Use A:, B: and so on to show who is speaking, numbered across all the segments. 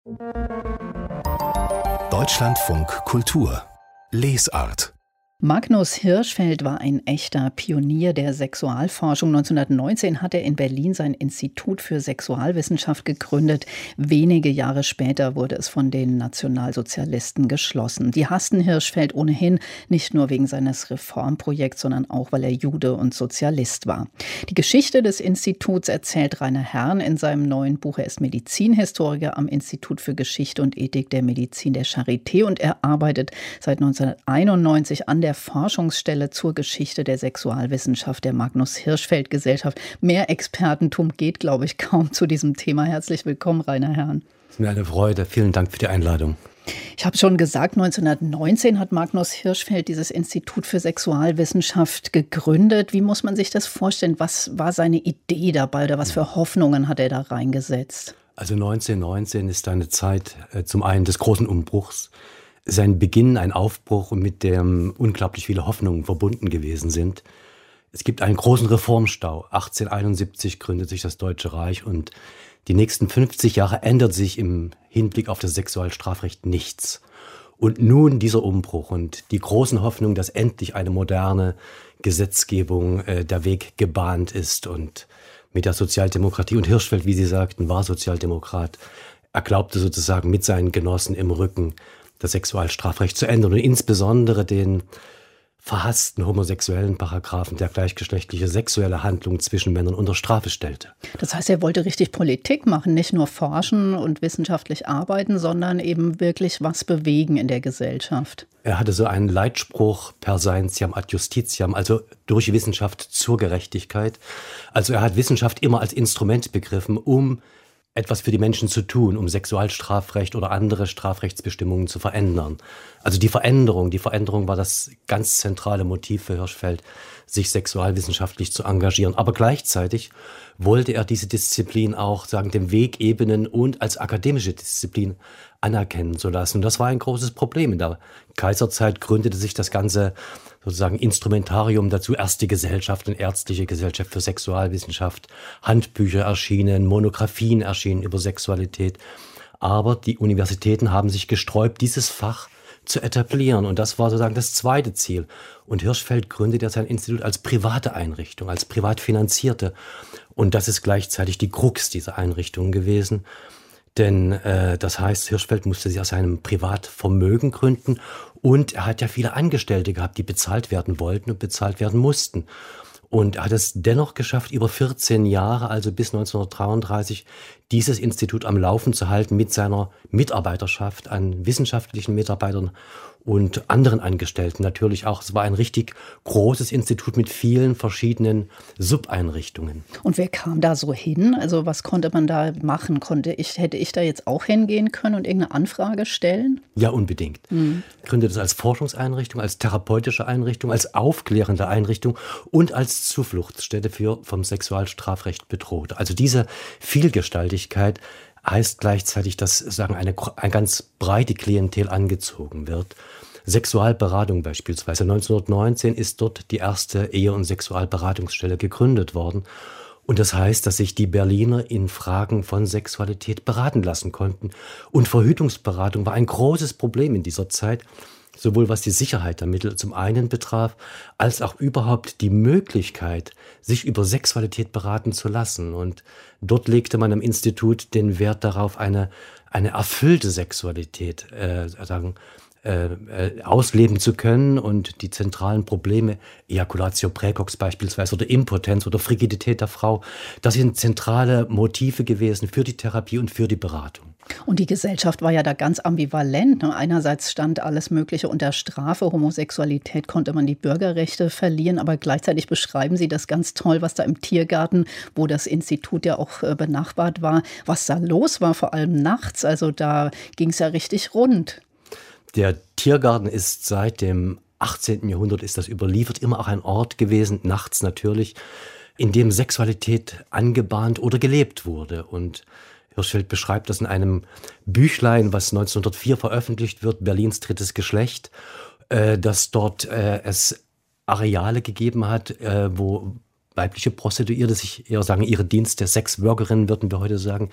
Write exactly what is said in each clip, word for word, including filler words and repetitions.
A: Deutschlandfunk Kultur Lesart.
B: Magnus Hirschfeld war ein echter Pionier der Sexualforschung. neunzehnhundertneunzehn hat er in Berlin sein Institut für Sexualwissenschaft gegründet. Wenige Jahre später wurde es von den Nationalsozialisten geschlossen. Die hassten Hirschfeld ohnehin, nicht nur wegen seines Reformprojekts, sondern auch, weil er Jude und Sozialist war. Die Geschichte des Instituts erzählt Rainer Herrn in seinem neuen Buch. Er ist Medizinhistoriker am Institut für Geschichte und Ethik der Medizin der Charité und er arbeitet seit neunzehnhunderteinundneunzig an der Forschungsstelle zur Geschichte der Sexualwissenschaft der Magnus-Hirschfeld-Gesellschaft. Mehr Expertentum geht, glaube ich, kaum zu diesem Thema. Herzlich willkommen, Rainer Herrn.
C: Es ist mir eine Freude. Vielen Dank für die Einladung.
B: Ich habe schon gesagt, neunzehnhundertneunzehn hat Magnus Hirschfeld dieses Institut für Sexualwissenschaft gegründet. Wie muss man sich das vorstellen? Was war seine Idee dabei oder was für Hoffnungen hat er da reingesetzt?
C: Also neunzehnhundertneunzehn ist eine Zeit äh, zum einen des großen Umbruchs. Sein Beginn, ein Aufbruch, mit dem unglaublich viele Hoffnungen verbunden gewesen sind. Es gibt einen großen Reformstau. achtzehnhunderteinundsiebzig gründet sich das Deutsche Reich und die nächsten fünfzig Jahre ändert sich im Hinblick auf das Sexualstrafrecht nichts. Und nun dieser Umbruch und die großen Hoffnungen, dass endlich eine moderne Gesetzgebung äh, der Weg gebahnt ist und mit der Sozialdemokratie. Und Hirschfeld, wie Sie sagten, war Sozialdemokrat. Er glaubte sozusagen mit seinen Genossen im Rücken, das Sexualstrafrecht zu ändern und insbesondere den verhassten homosexuellen Paragraphen, der gleichgeschlechtliche sexuelle Handlungen zwischen Männern unter Strafe stellte.
B: Das heißt, er wollte richtig Politik machen, nicht nur forschen und wissenschaftlich arbeiten, sondern eben wirklich was bewegen in der Gesellschaft.
C: Er hatte so einen Leitspruch, per scientiam ad justitiam, also durch Wissenschaft zur Gerechtigkeit. Also er hat Wissenschaft immer als Instrument begriffen, um etwas für die Menschen zu tun, um Sexualstrafrecht oder andere Strafrechtsbestimmungen zu verändern. Also die Veränderung, die Veränderung war das ganz zentrale Motiv für Hirschfeld, sich sexualwissenschaftlich zu engagieren. Aber gleichzeitig wollte er diese Disziplin auch, sagen, dem Weg ebnen und als akademische Disziplin anerkennen zu lassen. Und das war ein großes Problem. In der Kaiserzeit gründete sich das ganze sozusagen Instrumentarium dazu, erste Gesellschaft und ärztliche Gesellschaft für Sexualwissenschaft, Handbücher erschienen, Monographien erschienen über Sexualität. Aber die Universitäten haben sich gesträubt, dieses Fach zu etablieren. Und das war sozusagen das zweite Ziel. Und Hirschfeld gründet ja sein Institut als private Einrichtung, als privat finanzierte. Und das ist gleichzeitig die Krux dieser Einrichtung gewesen. Denn äh, das heißt, Hirschfeld musste sich aus seinem Privatvermögen gründen und er hat ja viele Angestellte gehabt, die bezahlt werden wollten und bezahlt werden mussten. Und er hat es dennoch geschafft, über vierzehn Jahre, also bis neunzehnhundertdreiunddreißig, dieses Institut am Laufen zu halten mit seiner Mitarbeiterschaft an wissenschaftlichen Mitarbeitern und anderen Angestellten natürlich auch. Es war ein richtig großes Institut mit vielen verschiedenen Subeinrichtungen.
B: Und wer kam da so hin? Also was konnte man da machen? Konnte ich, hätte ich da jetzt auch hingehen können und irgendeine Anfrage stellen?
C: Ja, unbedingt. Mhm. Gründet es als Forschungseinrichtung, als therapeutische Einrichtung, als aufklärende Einrichtung und als Zufluchtsstätte für vom Sexualstrafrecht Bedrohte. Also diese Vielgestaltigkeit heißt gleichzeitig, dass sagen eine, eine ganz breite Klientel angezogen wird. Sexualberatung beispielsweise. neunzehnhundertneunzehn ist dort die erste Ehe- und Sexualberatungsstelle gegründet worden. Und das heißt, dass sich die Berliner in Fragen von Sexualität beraten lassen konnten. Und Verhütungsberatung war ein großes Problem in dieser Zeit, sowohl was die Sicherheit der Mittel zum einen betraf, als auch überhaupt die Möglichkeit, sich über Sexualität beraten zu lassen. Und dort legte man am Institut den Wert darauf, eine, eine erfüllte Sexualität äh, sagen, äh, äh, ausleben zu können und die zentralen Probleme, Ejaculatio praecox beispielsweise oder Impotenz oder Frigidität der Frau, das sind zentrale Motive gewesen für die Therapie und für die Beratung.
B: Und die Gesellschaft war ja da ganz ambivalent. Einerseits stand alles Mögliche unter Strafe, Homosexualität konnte man die Bürgerrechte verlieren, aber gleichzeitig beschreiben Sie das ganz toll, was da im Tiergarten, wo das Institut ja auch benachbart war, was da los war, vor allem nachts. Also da ging es ja richtig rund.
C: Der Tiergarten ist seit dem achtzehnten Jahrhundert, ist das überliefert, immer auch ein Ort gewesen, nachts natürlich, in dem Sexualität angebahnt oder gelebt wurde. Und Hirschfeld beschreibt das in einem Büchlein, was neunzehnhundertvier veröffentlicht wird, Berlins drittes Geschlecht, äh, dass dort äh, es Areale gegeben hat, äh, wo weibliche Prostituierte sich eher sagen, ihre Dienste, Sexworkerinnen würden wir heute sagen,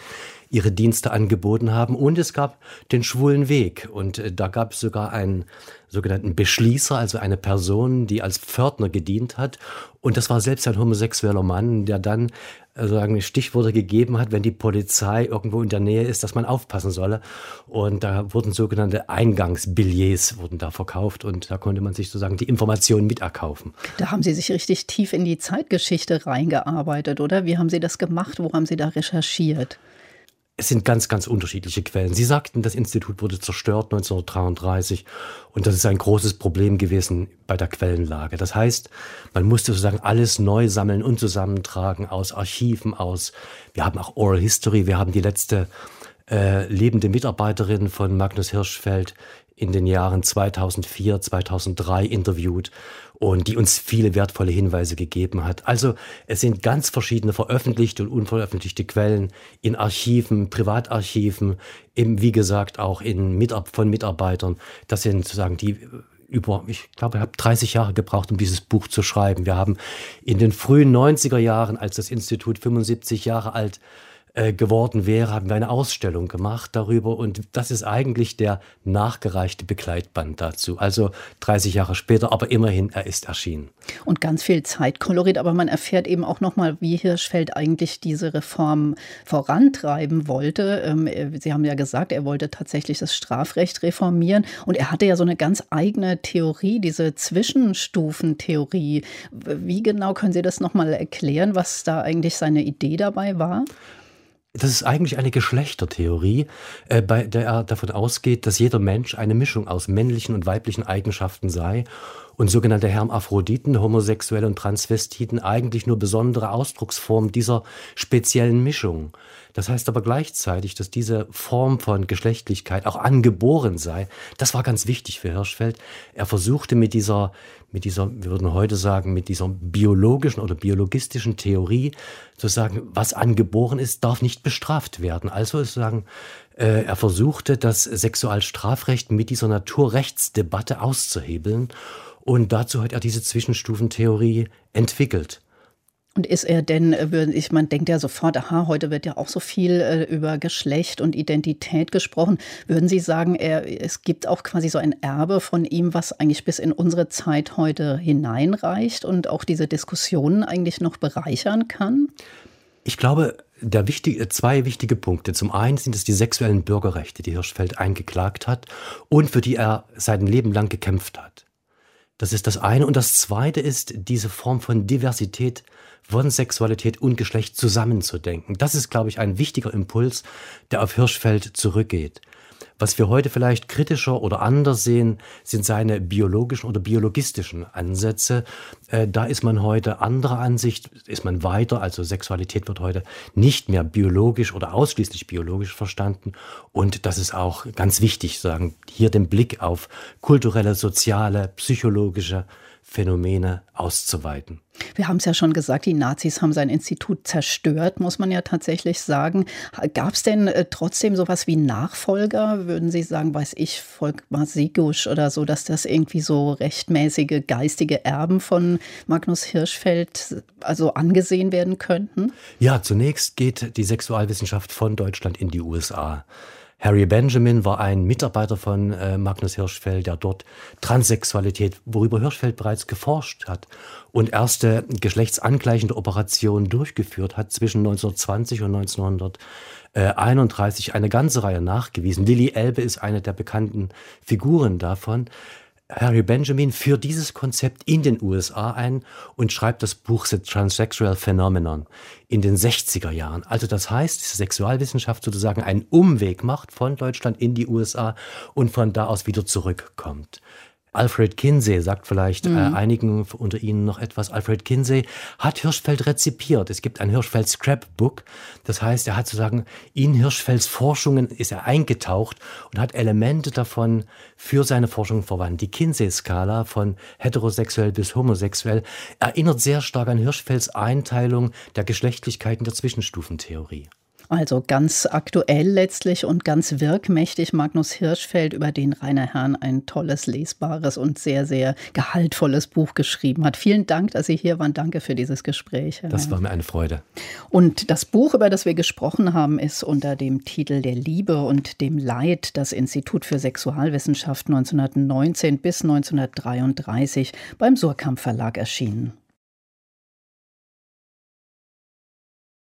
C: ihre Dienste angeboten haben. Und es gab den schwulen Weg. Und äh, da gab es sogar einen sogenannten Beschließer, also eine Person, die als Pförtner gedient hat. Und das war selbst ein homosexueller Mann, der dann äh, sagen, Stichworte gegeben hat, wenn die Polizei irgendwo in der Nähe ist, dass man aufpassen solle. Und da wurden sogenannte Eingangsbillets wurden da verkauft. Und da konnte man sich sozusagen die Informationen miterkaufen.
B: Da haben Sie sich richtig tief in die Zeitgeschichte reingearbeitet, oder? Wie haben Sie das gemacht? Wo haben Sie da recherchiert?
C: Es sind ganz, ganz unterschiedliche Quellen. Sie sagten, das Institut wurde zerstört neunzehnhundertdreiunddreißig und das ist ein großes Problem gewesen bei der Quellenlage. Das heißt, man musste sozusagen alles neu sammeln und zusammentragen aus Archiven, aus, wir haben auch Oral History, wir haben die letzte äh, lebende Mitarbeiterin von Magnus Hirschfeld in den Jahren zweitausendvier, zweitausenddrei interviewt und die uns viele wertvolle Hinweise gegeben hat. Also es sind ganz verschiedene veröffentlichte und unveröffentlichte Quellen in Archiven, Privatarchiven, eben wie gesagt auch in Mitab- von Mitarbeitern. Das sind sozusagen die über, ich glaube, ich habe dreißig Jahre gebraucht, um dieses Buch zu schreiben. Wir haben in den frühen neunziger Jahren, als das Institut fünfundsiebzig Jahre alt geworden wäre, haben wir eine Ausstellung gemacht darüber und das ist eigentlich der nachgereichte Begleitband dazu. Also dreißig Jahre später, aber immerhin, er ist erschienen.
B: Und ganz viel Zeitkolorit, aber man erfährt eben auch nochmal, wie Hirschfeld eigentlich diese Reform vorantreiben wollte. Sie haben ja gesagt, er wollte tatsächlich das Strafrecht reformieren und er hatte ja so eine ganz eigene Theorie, diese Zwischenstufentheorie. Wie genau können Sie das nochmal erklären, was da eigentlich seine Idee dabei war?
C: Das ist eigentlich eine Geschlechtertheorie, äh, bei der er davon ausgeht, dass jeder Mensch eine Mischung aus männlichen und weiblichen Eigenschaften sei und sogenannte Hermaphroditen, Homosexuelle und Transvestiten eigentlich nur besondere Ausdrucksformen dieser speziellen Mischung. Das heißt aber gleichzeitig, dass diese Form von Geschlechtlichkeit auch angeboren sei. Das war ganz wichtig für Hirschfeld. Er versuchte mit dieser, mit dieser, wir würden heute sagen, mit dieser biologischen oder biologistischen Theorie zu sagen, was angeboren ist, darf nicht bestraft werden. Also sozusagen, äh, er versuchte, das Sexualstrafrecht mit dieser Naturrechtsdebatte auszuhebeln. Und dazu hat er diese Zwischenstufentheorie entwickelt.
B: Und ist er denn, ich man denkt ja sofort, aha, heute wird ja auch so viel äh, über Geschlecht und Identität gesprochen. Würden Sie sagen, er, es gibt auch quasi so ein Erbe von ihm, was eigentlich bis in unsere Zeit heute hineinreicht und auch diese Diskussionen eigentlich noch bereichern kann?
C: Ich glaube, der wichtige, zwei wichtige Punkte. Zum einen sind es die sexuellen Bürgerrechte, die Hirschfeld eingeklagt hat und für die er sein Leben lang gekämpft hat. Das ist das eine. Und das zweite ist diese Form von Diversität von Sexualität und Geschlecht zusammenzudenken. Das ist, glaube ich, ein wichtiger Impuls, der auf Hirschfeld zurückgeht. Was wir heute vielleicht kritischer oder anders sehen, sind seine biologischen oder biologistischen Ansätze. Äh, da ist man heute anderer Ansicht, ist man weiter. Also Sexualität wird heute nicht mehr biologisch oder ausschließlich biologisch verstanden. Und das ist auch ganz wichtig, sagen, hier den Blick auf kulturelle, soziale, psychologische Phänomene auszuweiten.
B: Wir haben es ja schon gesagt, die Nazis haben sein Institut zerstört, muss man ja tatsächlich sagen. Gab es denn äh, trotzdem sowas wie Nachfolger? Würden Sie sagen, weiß ich, Volkmar Sigusch oder so, dass das irgendwie so rechtmäßige geistige Erben von Magnus Hirschfeld also angesehen werden könnten?
C: Ja, zunächst geht die Sexualwissenschaft von Deutschland in die U S A. Harry Benjamin war ein Mitarbeiter von äh, Magnus Hirschfeld, der dort Transsexualität, worüber Hirschfeld bereits geforscht hat und erste geschlechtsangleichende Operationen durchgeführt hat zwischen neunzehnhundertzwanzig und neunzehnhunderteinunddreißig, eine ganze Reihe nachgewiesen. Lilly Elbe ist eine der bekannten Figuren davon. Harry Benjamin führt dieses Konzept in den U S A ein und schreibt das Buch The Transsexual Phenomenon in den sechziger Jahren. Also das heißt, dass die Sexualwissenschaft sozusagen einen Umweg macht von Deutschland in die U S A und von da aus wieder zurückkommt. Alfred Kinsey sagt vielleicht mhm. äh, einigen unter Ihnen noch etwas. Alfred Kinsey hat Hirschfeld rezipiert. Es gibt ein Hirschfeld Scrapbook. Das heißt, er hat sozusagen in Hirschfelds Forschungen ist er eingetaucht und hat Elemente davon für seine Forschung verwandt. Die Kinsey-Skala von heterosexuell bis homosexuell erinnert sehr stark an Hirschfelds Einteilung der Geschlechtlichkeiten der Zwischenstufentheorie.
B: Also ganz aktuell letztlich und ganz wirkmächtig Magnus Hirschfeld, über den Rainer Herrn ein tolles, lesbares und sehr, sehr gehaltvolles Buch geschrieben hat. Vielen Dank, dass Sie hier waren. Danke für dieses Gespräch. Herr
C: Das
B: Herrn.
C: war mir eine Freude.
B: Und das Buch, über das wir gesprochen haben, ist unter dem Titel Der Liebe und dem Leid, das Institut für Sexualwissenschaft neunzehnhundertneunzehn bis neunzehnhundertdreiunddreißig beim Suhrkamp Verlag erschienen.